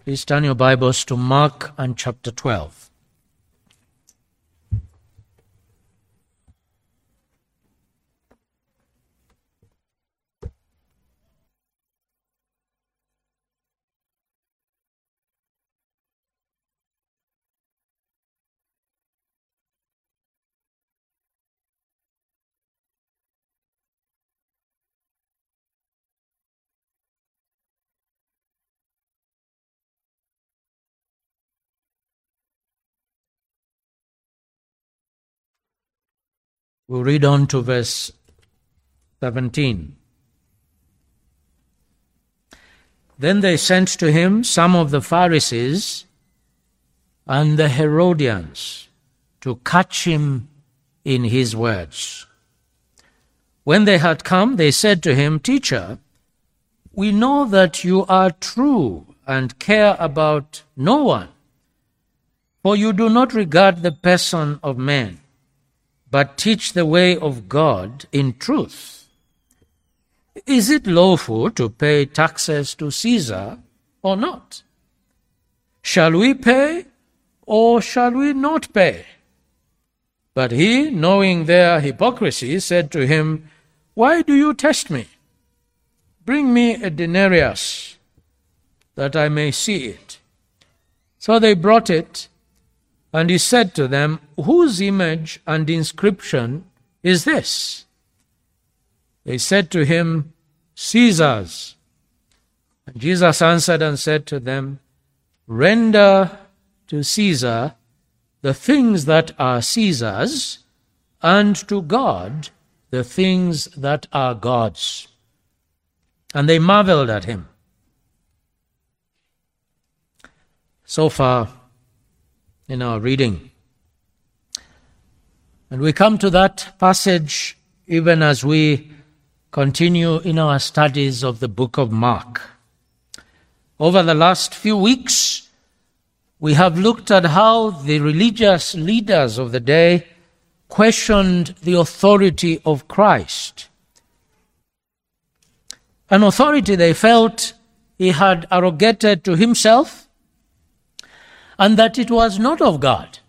Please turn your Bibles to Mark and chapter 12. We'll read on to verse 17. Then they sent to him some of the Pharisees and the Herodians to catch him in his words. When they had come, they said to him, "Teacher, we know that you are true and care about no one, for you do not regard the person of man, but teach the way of God in truth. Is it lawful to pay taxes to Caesar or not? Shall we pay or shall we not pay?" But he, knowing their hypocrisy, said to him, "Why do you test me? Bring me a denarius, that I may see it." So they brought it, and he said to them, "Whose image and inscription is this?" They said to him, "Caesar's." And Jesus answered and said to them, "Render to Caesar the things that are Caesar's, and to God the things that are God's." And they marveled at him. So far in our reading. And we come to that passage even as we continue in our studies of the book of Mark. Over the last few weeks, we have looked at how the religious leaders of the day questioned the authority of Christ. An authority they felt he had arrogated to himself, and that it was not of God.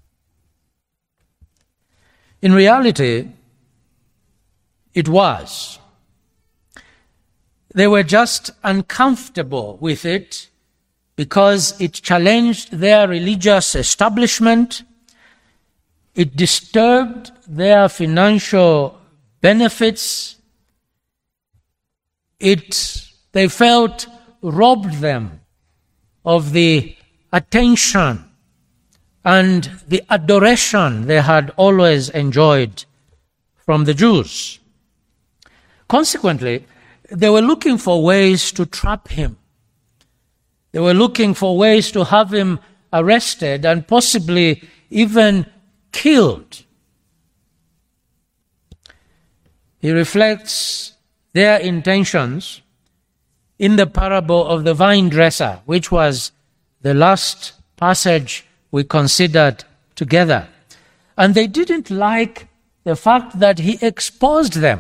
In reality, it was. They were just uncomfortable with it because it challenged their religious establishment, it disturbed their financial benefits, they felt robbed them of the attention and the adoration they had always enjoyed from the Jews. Consequently, they were looking for ways to trap him. They were looking for ways to have him arrested and possibly even killed. He reflects their intentions in the parable of the vine dresser, which was the last passage we considered together. And they didn't like the fact that he exposed them.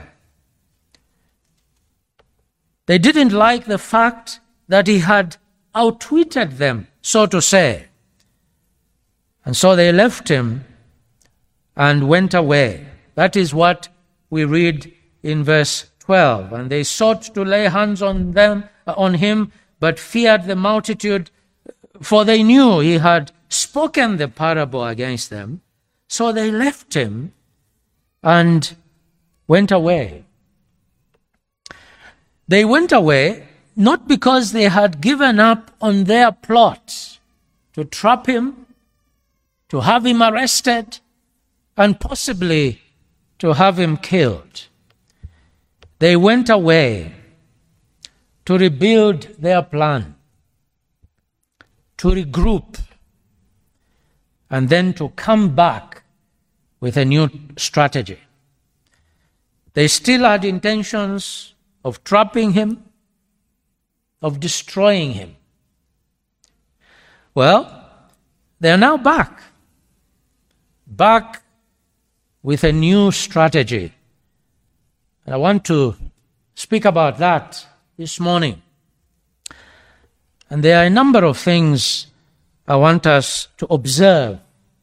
They didn't like the fact that he had outwitted them, so to say. And so they left him and went away. That is what we read in verse 12. And they sought to lay hands on him, but feared the multitude, for they knew he had spoken the parable against them. So they left him and went away. They went away not because they had given up on their plot to trap him, to have him arrested, and possibly to have him killed. They went away to rebuild their plan, to regroup, and then to come back with a new strategy. They still had intentions of trapping him, of destroying him. Well, they're now back with a new strategy. And I want to speak about that this morning. And there are a number of things I want us to observe,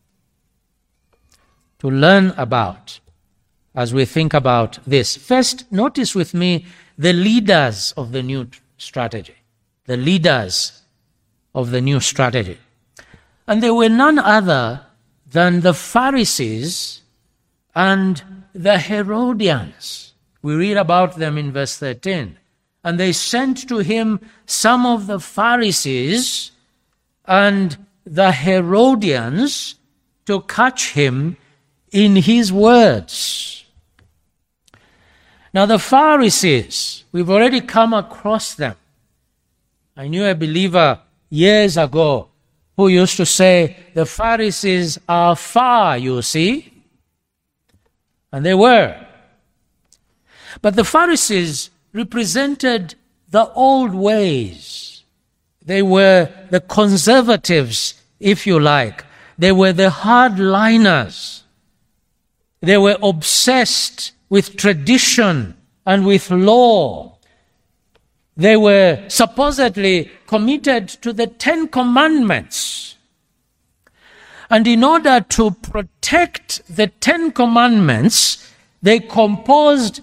to learn about as we think about this. First, notice with me the leaders of the new strategy. The leaders of the new strategy. And they were none other than the Pharisees and the Herodians. We read about them in verse 13. And they sent to him some of the Pharisees and the Herodians to catch him in his words. Now the Pharisees, we've already come across them. I knew a believer years ago who used to say, the Pharisees are far, you see. And they were. But the Pharisees represented the old ways. They were the conservatives, if you like. They were the hardliners. They were obsessed with tradition and with law. They were supposedly committed to the 10 Commandments. And in order to protect the 10 Commandments, they composed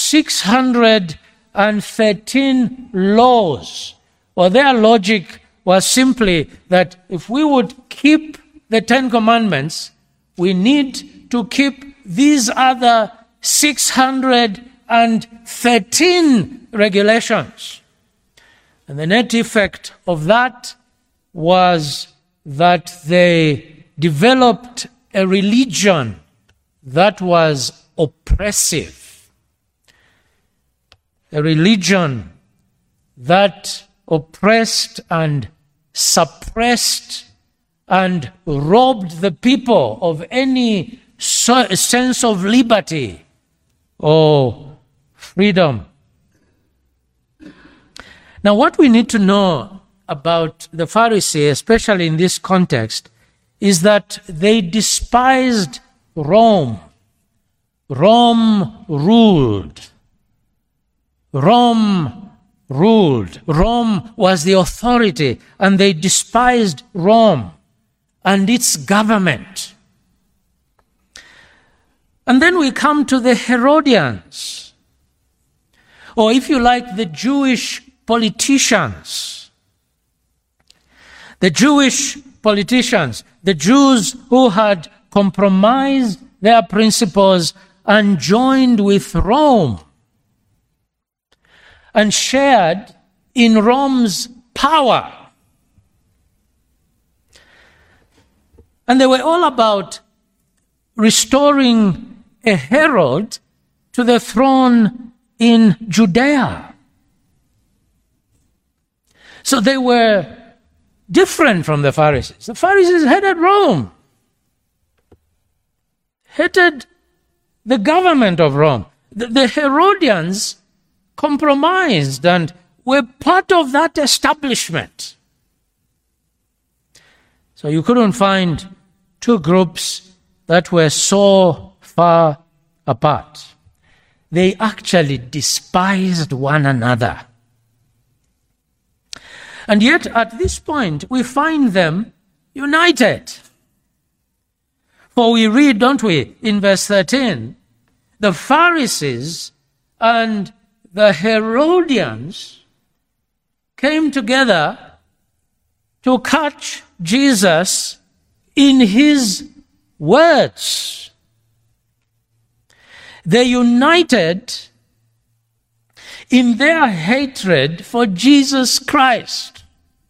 613 laws. Well, their logic was simply that if we would keep the 10 Commandments, we need to keep these other 613 regulations. And the net effect of that was that they developed a religion that was oppressive. A religion that oppressed and suppressed and robbed the people of any sense of liberty or freedom. Now, what we need to know about the Pharisees, especially in this context, is that they despised Rome. Rome ruled. Rome ruled. Rome was the authority, and they despised Rome and its government. And then we come to the Herodians, or if you like, the Jewish politicians. The Jewish politicians, the Jews who had compromised their principles and joined with Rome and shared in Rome's power. And they were all about restoring a Herod to the throne in Judea. So they were different from the Pharisees. The Pharisees hated Rome, hated the government of Rome. The Herodians compromised and were part of that establishment. So you couldn't find two groups that were so far apart. They actually despised one another. And yet at this point we find them united. For we read, don't we, in verse 13, the Pharisees and the Herodians came together to catch Jesus in his words. They united in their hatred for Jesus Christ.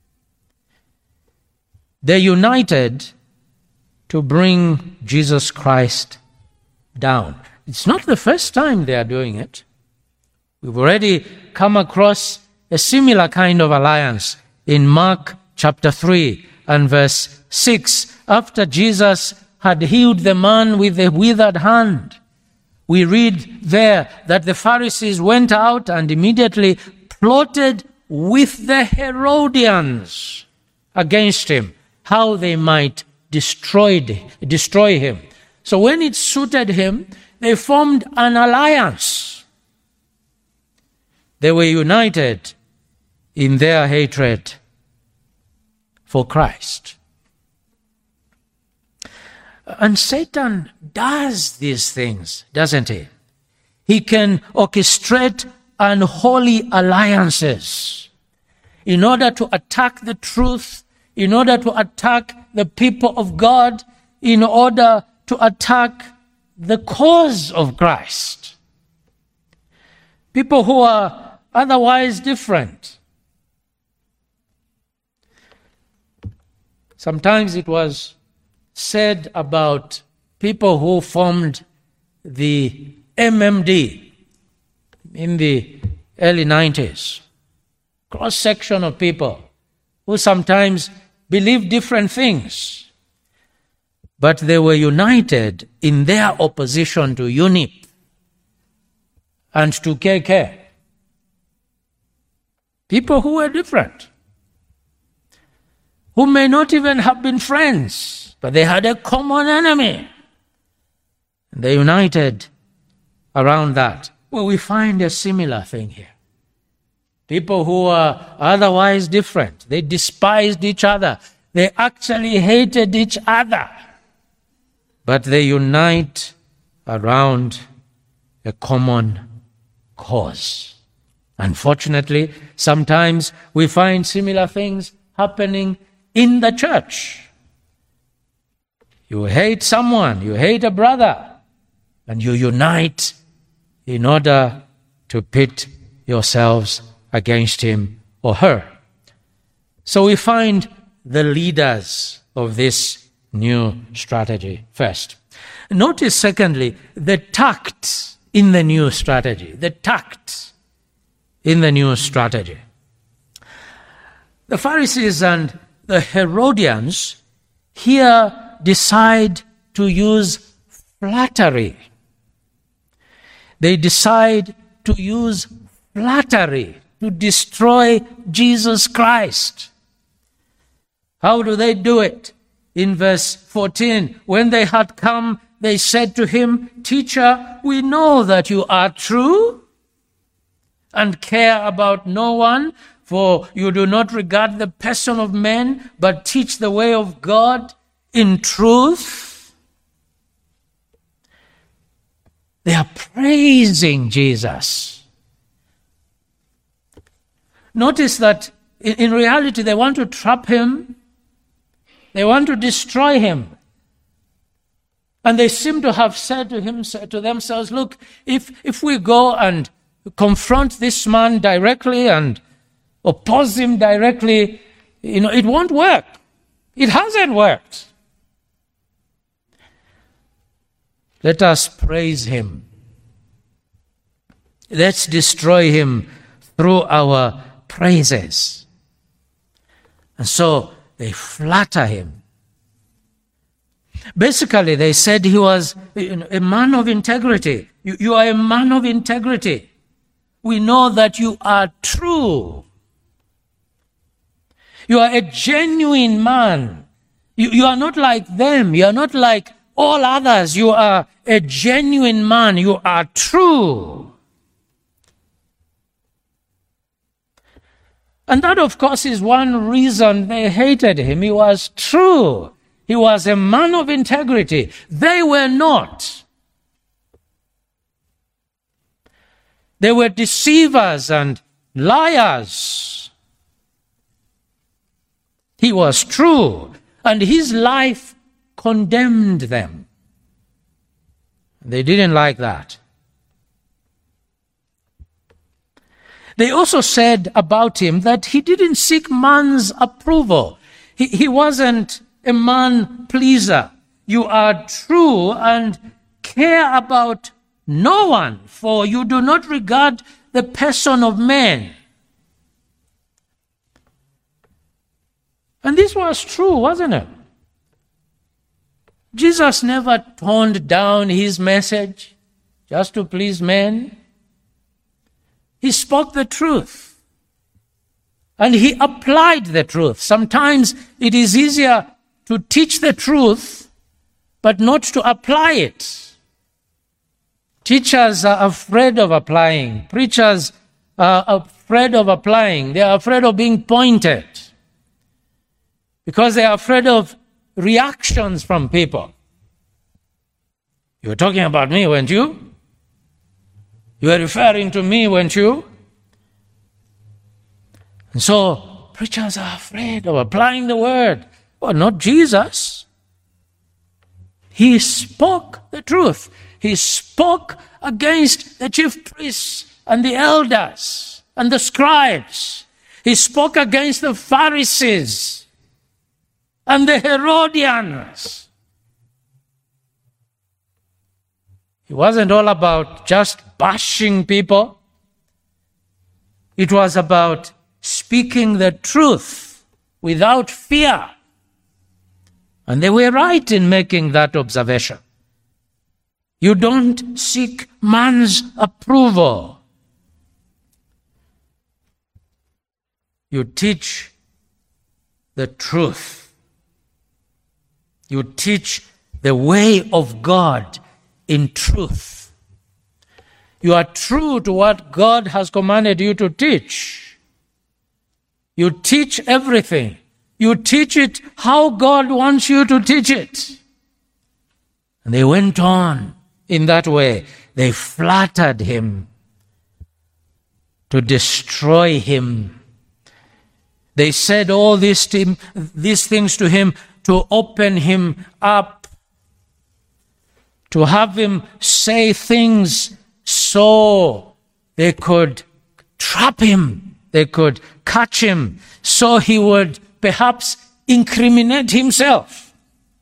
They united to bring Jesus Christ down. It's not the first time they are doing it. We've already come across a similar kind of alliance in Mark chapter 3 and verse 6. After Jesus had healed the man with the withered hand, we read there that the Pharisees went out and immediately plotted with the Herodians against him, how they might destroy him. So when it suited him, they formed an alliance. They were united in their hatred for Christ. And Satan does these things, doesn't he? He can orchestrate unholy alliances in order to attack the truth, in order to attack the people of God, in order to attack the cause of Christ. People who are otherwise different. Sometimes it was said about people who formed the MMD in the early 90s, cross-section of people who sometimes believed different things, but they were united in their opposition to UNIP and to KK. People who were different, who may not even have been friends, but they had a common enemy. And they united around that. Well, we find a similar thing here. People who are otherwise different, they despised each other. They actually hated each other. But they unite around a common cause. Unfortunately, sometimes we find similar things happening in the church. You hate someone, you hate a brother, and you unite in order to pit yourselves against him or her. So we find the leaders of this new strategy first. Notice, secondly, the tact in the new strategy. The tact in the new strategy. The Pharisees and the Herodians here decide to use flattery. They decide to use flattery to destroy Jesus Christ. How do they do it? In verse 14, when they had come, they said to him, "Teacher, we know that you are true and care about no one, for you do not regard the person of men, but teach the way of God in truth." They are praising Jesus. Notice that in reality they want to trap him. They want to destroy him. And they seem to have said to themselves, look, if we go and confront this man directly and oppose him directly, it won't work. It hasn't worked. Let us praise him. Let's destroy him through our praises. And so they flatter him. Basically, they said he was a man of integrity. You are a man of integrity. We know that you are true. You are a genuine man. You are not like them. You are not like all others. You are a genuine man. You are true. And that, of course, is one reason they hated him. He was true. He was a man of integrity. They were not. They were deceivers and liars. He was true, and his life condemned them. They didn't like that. They also said about him that he didn't seek man's approval. He wasn't a man pleaser. You are true and care about no one, for you do not regard the person of man. And this was true, wasn't it? Jesus never toned down his message just to please men. He spoke the truth. And he applied the truth. Sometimes it is easier to teach the truth, but not to apply it. Teachers are afraid of applying. Preachers are afraid of applying. They are afraid of being pointed. because they are afraid of reactions from people. You were talking about me, weren't you? You were referring to me, weren't you? And so preachers are afraid of applying the word. Well, not Jesus. He spoke the truth. He spoke against the chief priests and the elders and the scribes. He spoke against the Pharisees and the Herodians. It wasn't all about just bashing people. It was about speaking the truth without fear. And they were right in making that observation. You don't seek man's approval. You teach the truth. You teach the way of God in truth. You are true to what God has commanded you to teach. You teach everything. You teach it how God wants you to teach it. And they went on in that way. They flattered him to destroy him. They said all these things to him to open him up, to have him say things so they could trap him, they could catch him, so he would perhaps incriminate himself.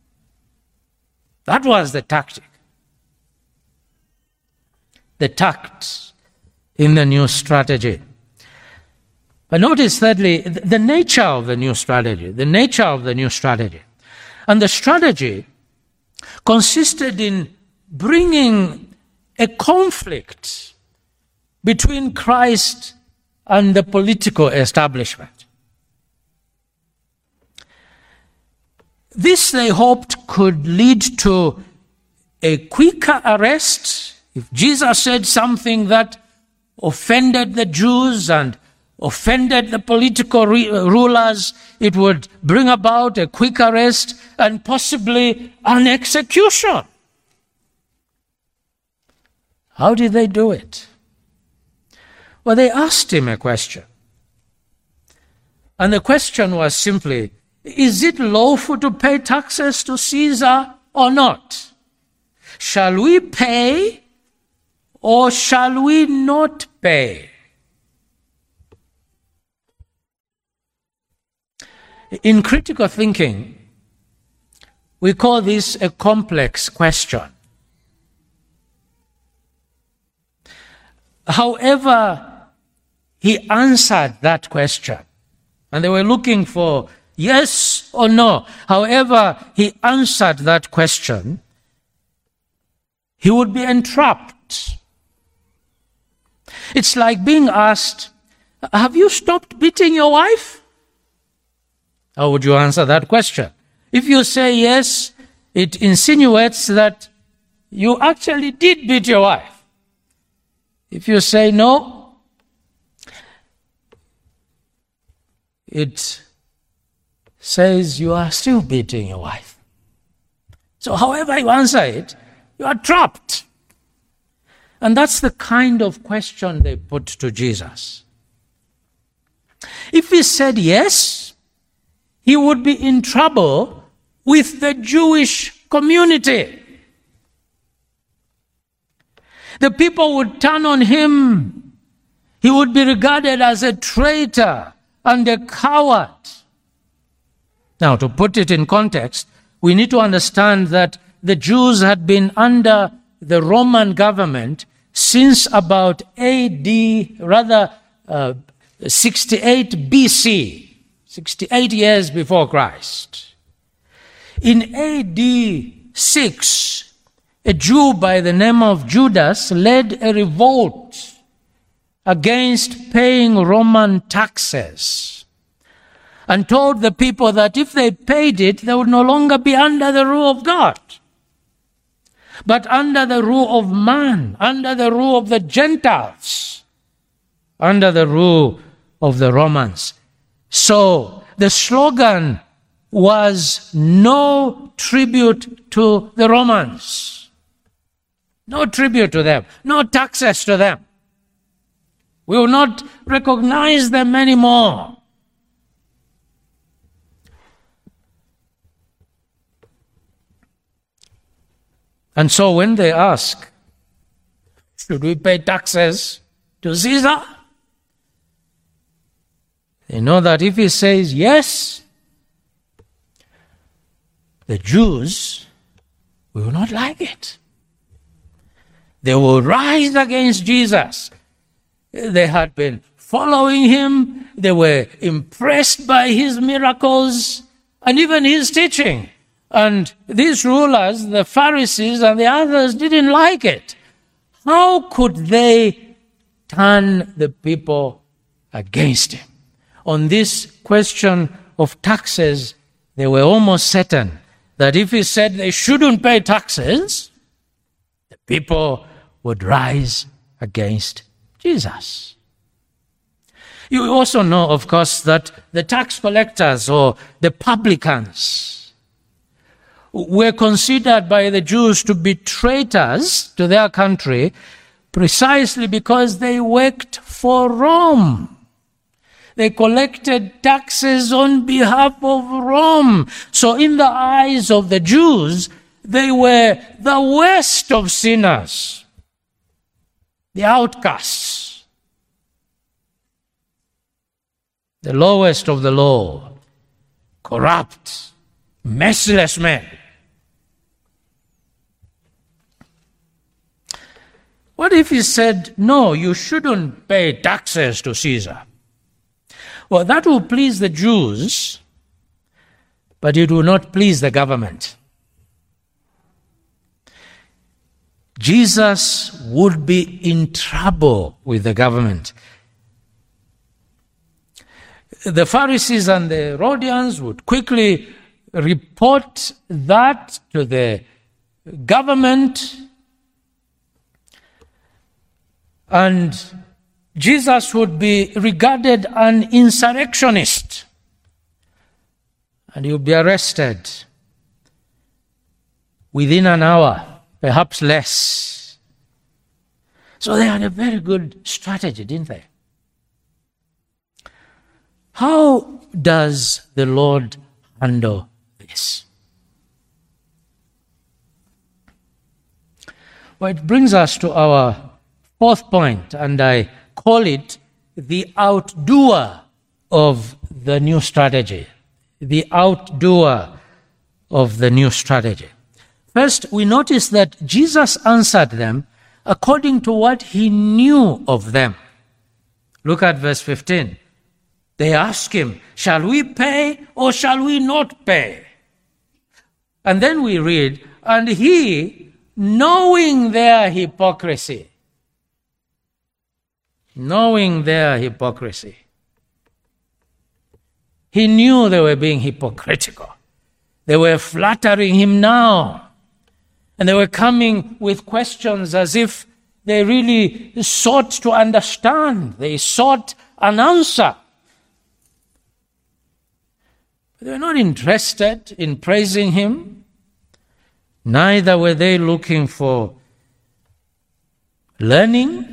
That was the tactic. The tact in the new strategy. But notice, thirdly, the nature of the new strategy. The nature of the new strategy. And the strategy consisted in bringing a conflict between Christ and the political establishment. This, they hoped, could lead to a quicker arrest. If Jesus said something that offended the Jews and offended the political rulers, it would bring about a quick arrest and possibly an execution. How did they do it? Well, they asked him a question. And the question was simply, is it lawful to pay taxes to Caesar or not? Shall we pay or shall we not pay? In critical thinking, we call this a complex question. However, he answered that question, and they were looking for yes or no. However he answered that question, he would be entrapped. It's like being asked, have you stopped beating your wife? How would you answer that question? If you say yes, it insinuates that you actually did beat your wife. If you say no, it says you are still beating your wife. So however you answer it, you are trapped. And that's the kind of question they put to Jesus. If he said yes, he would be in trouble with the Jewish community. The people would turn on him. He would be regarded as a traitor and a coward. Now, to put it in context, we need to understand that the Jews had been under the Roman government since about 68 BC, 68 years before Christ. In AD 6, a Jew by the name of Judas led a revolt against paying Roman taxes and told the people that if they paid it, they would no longer be under the rule of God, but under the rule of man, under the rule of the Gentiles, under the rule of the Romans. So the slogan was no tribute to the Romans. No tribute to them. No taxes to them. We will not recognize them anymore. And so when they ask, should we pay taxes to Caesar? They know that if he says yes, the Jews will not like it. They will rise against Jesus. They had been following him. They were impressed by his miracles and even his teaching. And these rulers, the Pharisees and the others, didn't like it. How could they turn the people against him? On this question of taxes, they were almost certain that if he said they shouldn't pay taxes, the people would rise against Jesus. You also know, of course, that the tax collectors or the publicans were considered by the Jews to be traitors to their country precisely because they worked for Rome. They collected taxes on behalf of Rome. So in the eyes of the Jews, they were the worst of sinners, the outcasts, the lowest of the low, corrupt, merciless men. What if he said, no, you shouldn't pay taxes to Caesar? Well, that will please the Jews, but it will not please the government. Jesus would be in trouble with the government. The Pharisees and the Herodians would quickly report that to the government, and Jesus would be regarded an insurrectionist, and he would be arrested within an hour, perhaps less. So they had a very good strategy, didn't they? How does the Lord handle this? Well, it brings us to our fourth point, and I call it the outdoer of the new strategy. The outdoer of the new strategy. First, we notice that Jesus answered them according to what he knew of them. Look at verse 15. They ask him, shall we pay or shall we not pay? And then we read, and he, knowing their hypocrisy, he knew they were being hypocritical. They were flattering him now. And they were coming with questions as if they really sought to understand. They sought an answer. But they were not interested in praising him. Neither were they looking for learning.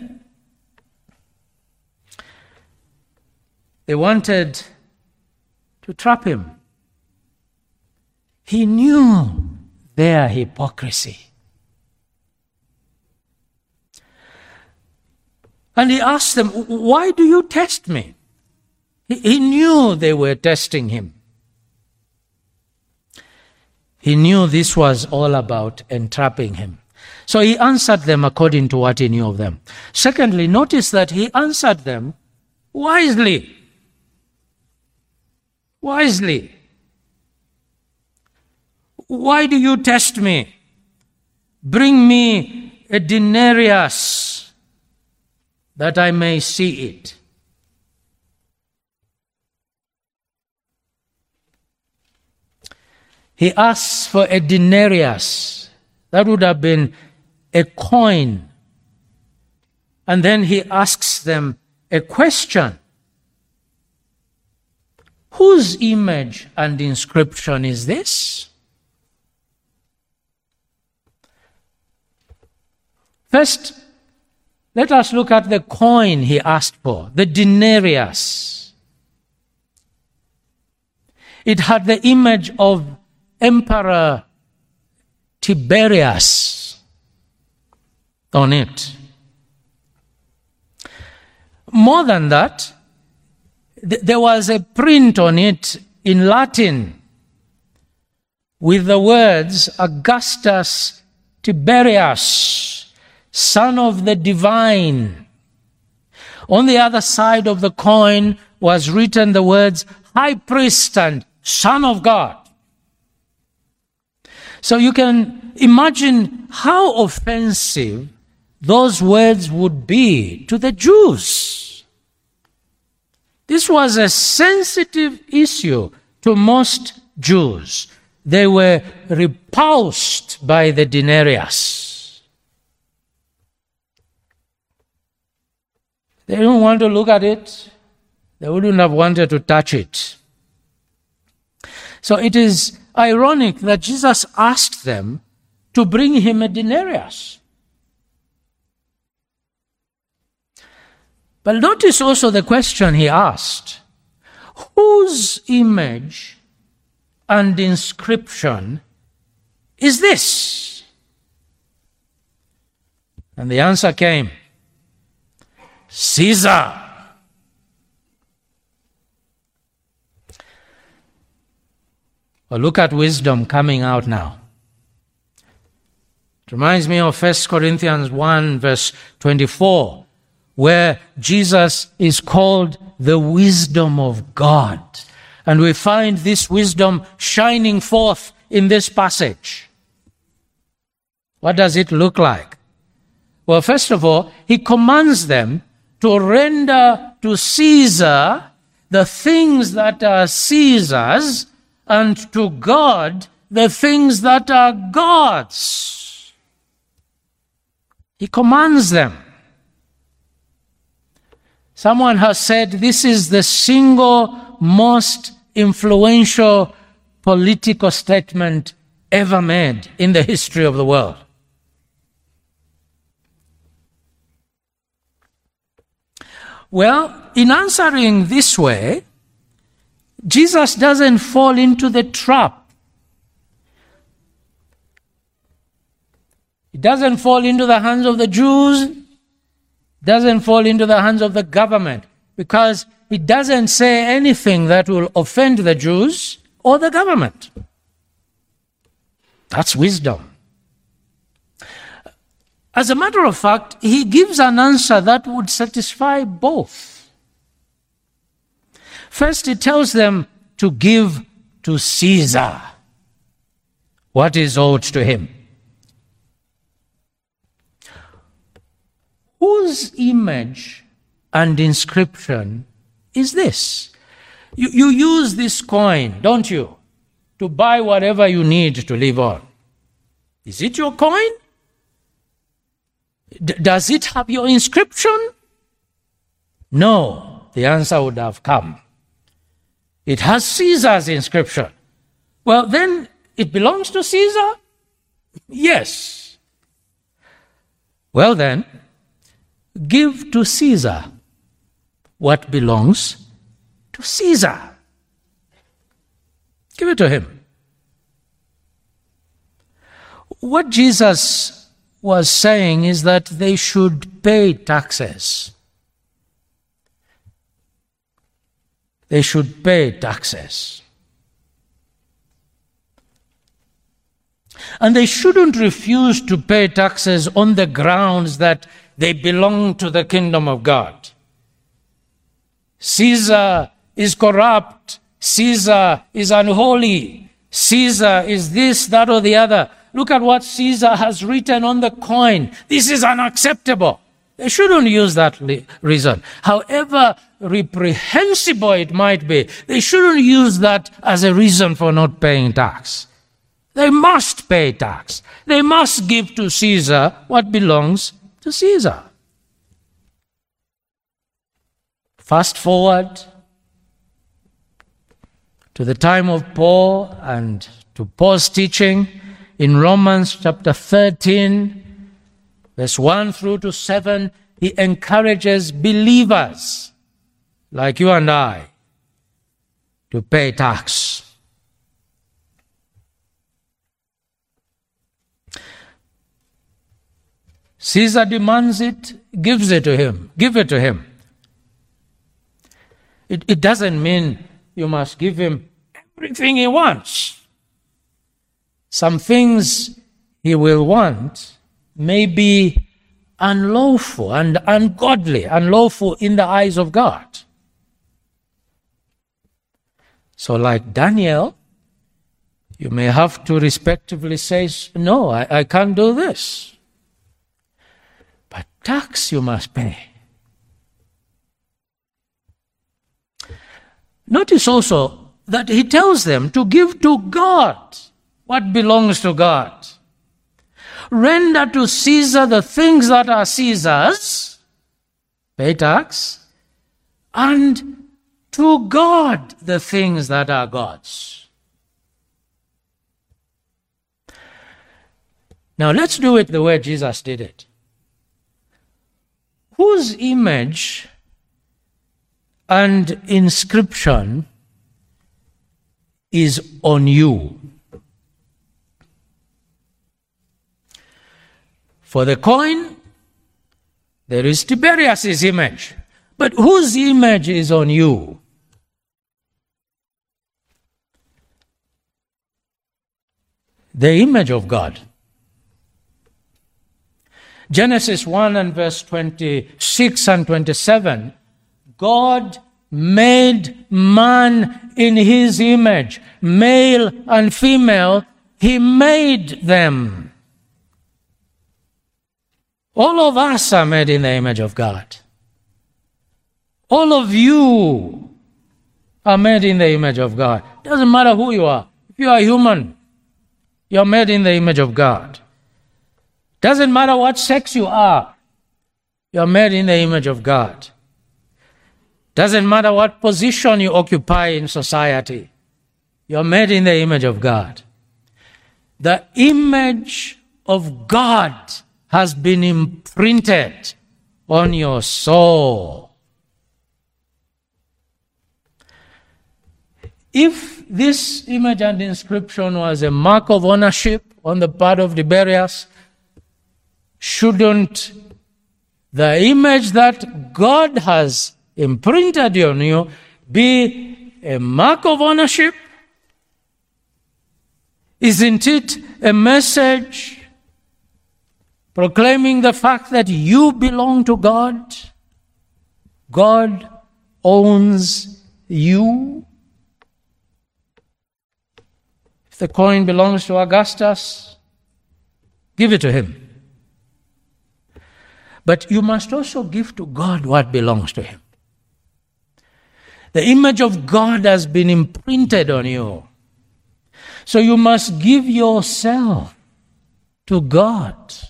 They wanted to trap him. He knew their hypocrisy. And he asked them, why do you test me? He knew they were testing him. He knew this was all about entrapping him. So he answered them according to what he knew of them. Secondly, notice that he answered them wisely. Wisely. Why do you test me? Bring me a denarius that I may see it. He asks for a denarius. That would have been a coin. And then he asks them a question. Whose image and inscription is this? First, let us look at the coin he asked for, the denarius. It had the image of Emperor Tiberius on it. More than that, there was a print on it in Latin with the words Augustus Tiberius, Son of the Divine. On the other side of the coin was written the words High Priest and Son of God. So you can imagine how offensive those words would be to the Jews. This was a sensitive issue to most Jews. They were repulsed by the denarius. They didn't want to look at it. They wouldn't have wanted to touch it. So it is ironic that Jesus asked them to bring him a denarius. But notice also the question he asked. Whose image and inscription is this? And the answer came, Caesar. Well, look at wisdom coming out now. It reminds me of 1 Corinthians 1 verse 24, where Jesus is called the wisdom of God. And we find this wisdom shining forth in this passage. What does it look like? Well, first of all, he commands them to render to Caesar the things that are Caesar's, and to God the things that are God's. He commands them. Someone has said this is the single most influential political statement ever made in the history of the world. Well, in answering this way, Jesus doesn't fall into the trap. He doesn't fall into the hands of the Jews, doesn't fall into the hands of the government, because he doesn't say anything that will offend the Jews or the government. That's wisdom. As a matter of fact, he gives an answer that would satisfy both. First, he tells them to give to Caesar what is owed to him. Whose image and inscription is this? You use this coin, don't you, to buy whatever you need to live on. Is it your coin? Does it have your inscription? No, the answer would have come. It has Caesar's inscription. Well, then it belongs to Caesar? Yes. Well then, give to Caesar what belongs to Caesar. Give it to him. What Jesus was saying is that they should pay taxes. They should pay taxes. And they shouldn't refuse to pay taxes on the grounds that they belong to the kingdom of God. Caesar is corrupt. Caesar is unholy. Caesar is this, that, or the other. Look at what Caesar has written on the coin. This is unacceptable. They shouldn't use that reason. However reprehensible it might be, they shouldn't use that as a reason for not paying tax. They must pay tax. They must give to Caesar what belongs to Caesar. Fast forward to the time of Paul and to Paul's teaching in Romans chapter 13, verse 1 through to 7, he encourages believers like you and I to pay tax. Caesar demands it, gives it to him. Give it to him. It doesn't mean you must give him everything he wants. Some things he will want may be unlawful and ungodly, unlawful in the eyes of God. So like Daniel, you may have to respectively say, no, I can't do this. But tax you must pay. Notice also that he tells them to give to God what belongs to God. Render to Caesar the things that are Caesar's, pay tax, and to God the things that are God's. Now let's do it the way Jesus did it. Whose image and inscription is on you? For the coin, there is Tiberius's image. But whose image is on you? The image of God. Genesis 1 and verse 26 and 27, God made man in his image, male and female, he made them. All of us are made in the image of God. All of you are made in the image of God. Doesn't matter who you are. If you are human, you're made in the image of God. Doesn't matter what sex you are, you're made in the image of God. Doesn't matter what position you occupy in society, you're made in the image of God. The image of God has been imprinted on your soul. If this image and inscription was a mark of ownership on the part of Tiberius, shouldn't the image that God has imprinted on you be a mark of ownership? Isn't it a message proclaiming the fact that you belong to God? God owns you. If the coin belongs to Augustus, give it to him. But you must also give to God what belongs to him. The image of God has been imprinted on you. So you must give yourself to God.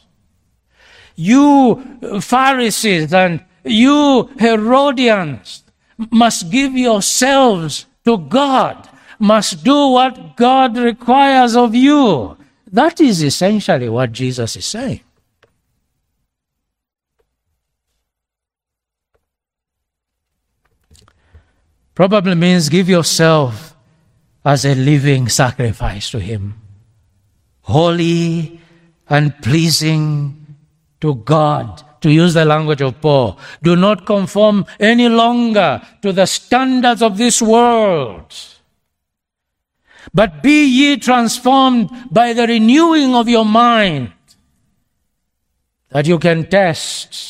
You Pharisees and you Herodians must give yourselves to God, must do what God requires of you. That is essentially what Jesus is saying. Probably means give yourself as a living sacrifice to him, holy and pleasing to God. To use the language of Paul, do not conform any longer to the standards of this world, but be ye transformed by the renewing of your mind, that you can test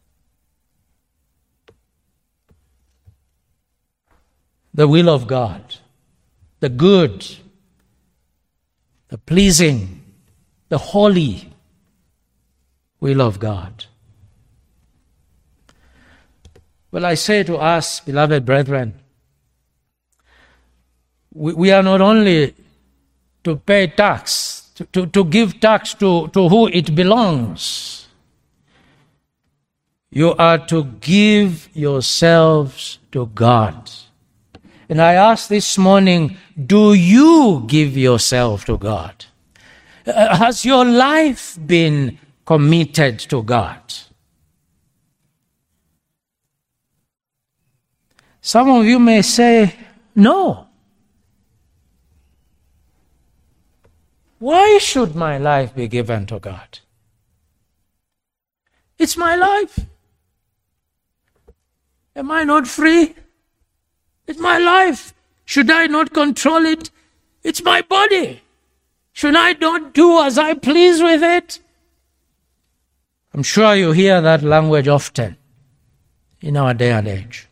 the will of God, the good, the pleasing, the holy will of God. Well, I say to us, beloved brethren, we are not only to pay tax, to give tax to who it belongs. You are to give yourselves to God. And I ask this morning, do you give yourself to God? Has your life been committed to God? Some of you may say, no. Why should my life be given to God? It's my life. Am I not free? It's my life. Should I not control it? It's my body. Should I not do as I please with it? I'm sure you hear that language often in our day and age.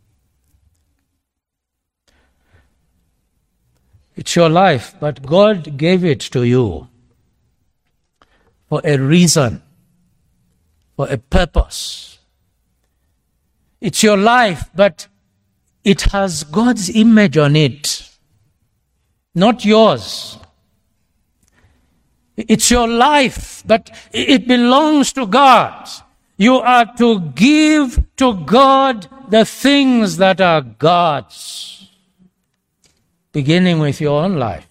It's your life, but God gave it to you for a reason, for a purpose. It's your life, but it has God's image on it, not yours. It's your life, but it belongs to God. You are to give to God the things that are God's, beginning with your own life.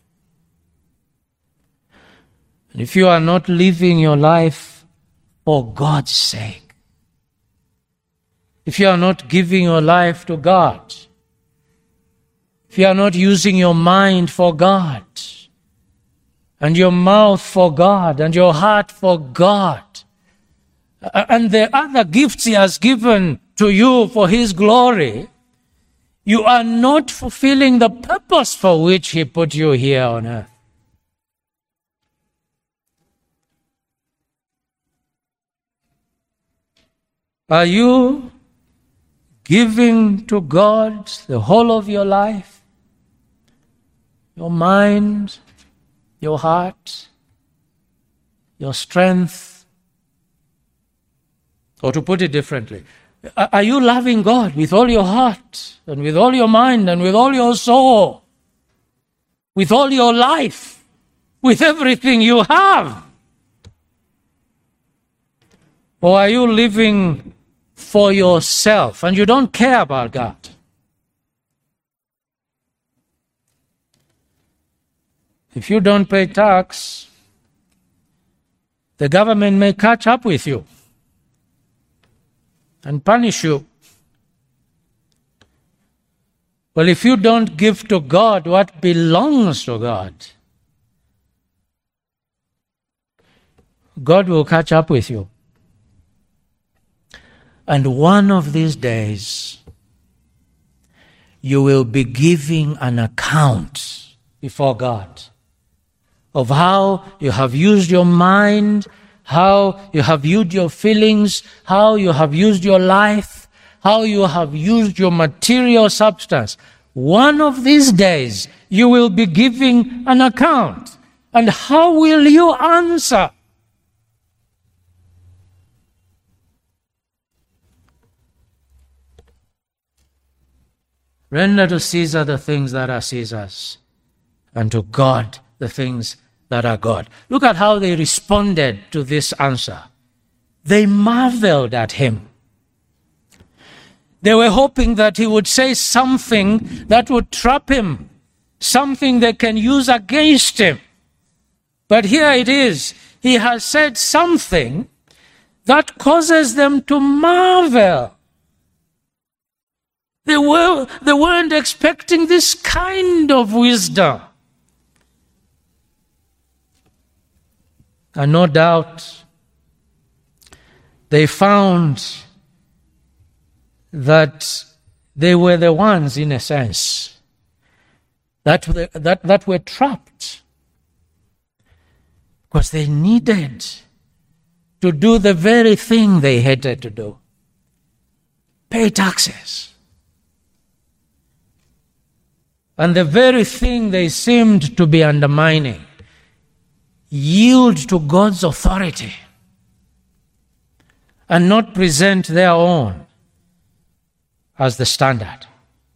And if you are not living your life for God's sake, if you are not giving your life to God, if you are not using your mind for God, and your mouth for God, and your heart for God, and the other gifts He has given to you for His glory, you are not fulfilling the purpose for which He put you here on earth. Are you giving to God the whole of your life, your mind, your heart, your strength? Or to put it differently, are you loving God with all your heart and with all your mind and with all your soul, with all your life, with everything you have? Or are you living for yourself and you don't care about God? If you don't pay tax, the government may catch up with you and punish you. Well, if you don't give to God what belongs to God, God will catch up with you. And one of these days, you will be giving an account before God of how you have used your mind, how you have used your feelings, how you have used your life, how you have used your material substance. One of these days, you will be giving an account. And how will you answer? Render to Caesar the things that are Caesar's, and to God the things that are God. Look at how they responded to this answer. They marveled at him. They were hoping that he would say something that would trap him, something they can use against him. But here it is. He has said something that causes them to marvel. They weren't expecting this kind of wisdom. And no doubt they found that they were the ones, in a sense, that were trapped. Because they needed to do the very thing they hated to do. Pay taxes. And the very thing they seemed to be undermining. Yield to God's authority and not present their own as the standard.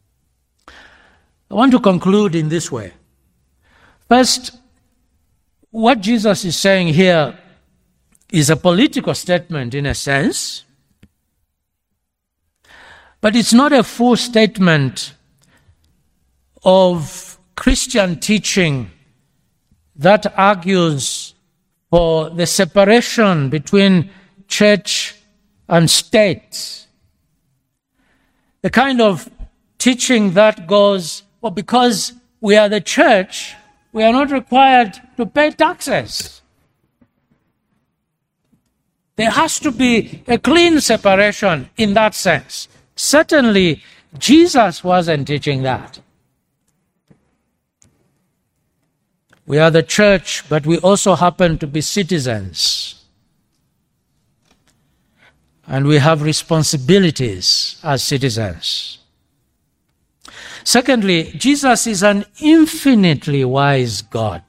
I want to conclude in this way. First, what Jesus is saying here is a political statement in a sense, but it's not a full statement of Christian teaching that argues for the separation between church and state. The kind of teaching that goes, well, because we are the church, we are not required to pay taxes. There has to be a clean separation in that sense. Certainly, Jesus wasn't teaching that. We are the church, but we also happen to be citizens. And we have responsibilities as citizens. Secondly, Jesus is an infinitely wise God.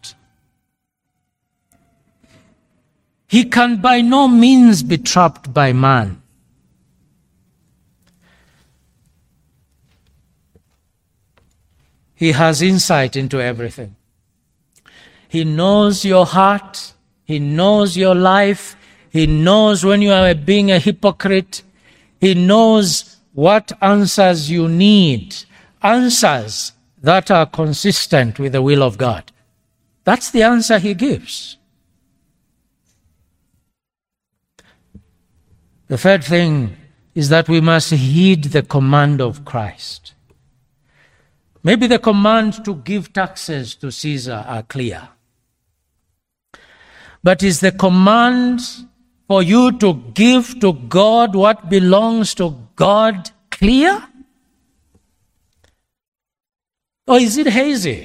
He can by no means be trapped by man. He has insight into everything. He knows your heart. He knows your life. He knows when you are being a hypocrite. He knows what answers you need. Answers that are consistent with the will of God. That's the answer he gives. The third thing is that we must heed the command of Christ. Maybe the command to give taxes to Caesar are clear. But is the command for you to give to God what belongs to God clear? Or is it hazy?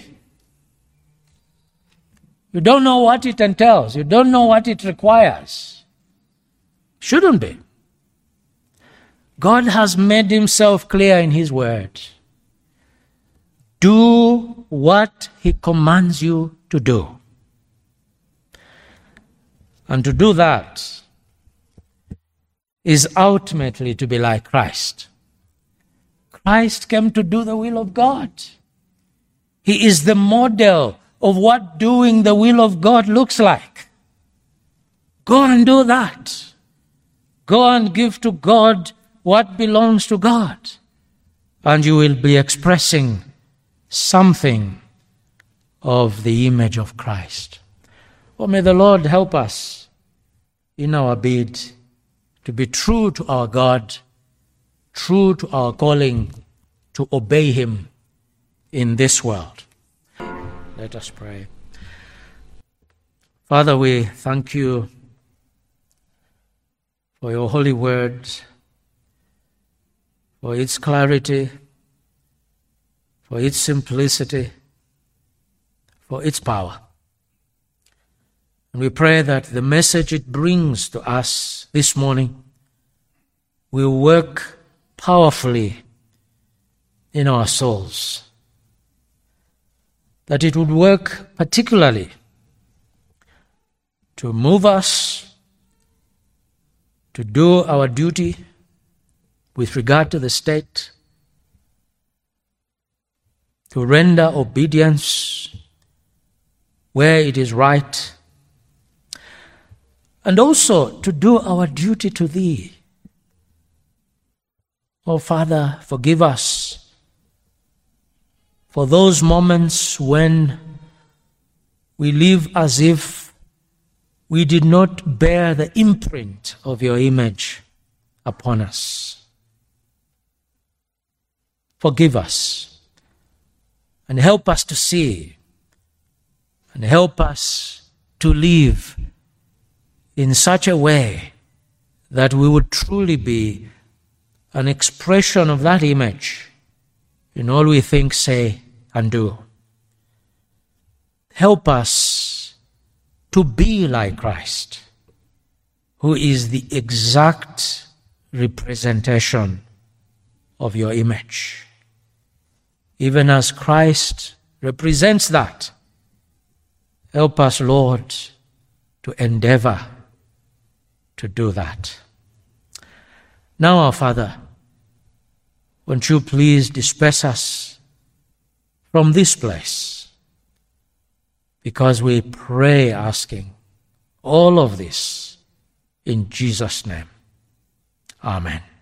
You don't know what it entails. You don't know what it requires. Shouldn't be. God has made himself clear in his word. Do what he commands you to do. And to do that is ultimately to be like Christ. Christ came to do the will of God. He is the model of what doing the will of God looks like. Go and do that. Go and give to God what belongs to God. And you will be expressing something of the image of Christ. Oh, may the Lord help us in our bid to be true to our God, true to our calling, to obey him in this world. Let us pray. Father, we thank you for your holy word, for its clarity, for its simplicity, for its power. And we pray that the message it brings to us this morning will work powerfully in our souls. That it would work particularly to move us to do our duty with regard to the state, to render obedience where it is right, and also to do our duty to thee. Oh, Father, forgive us for those moments when we live as if we did not bear the imprint of your image upon us. Forgive us and help us to see and help us to live in such a way that we would truly be an expression of that image in all we think, say, and do. Help us to be like Christ, who is the exact representation of your image. Even as Christ represents that, help us, Lord, to endeavor to do that. Now, our Father, won't you please disperse us from this place, because we pray asking all of this in Jesus' name. Amen.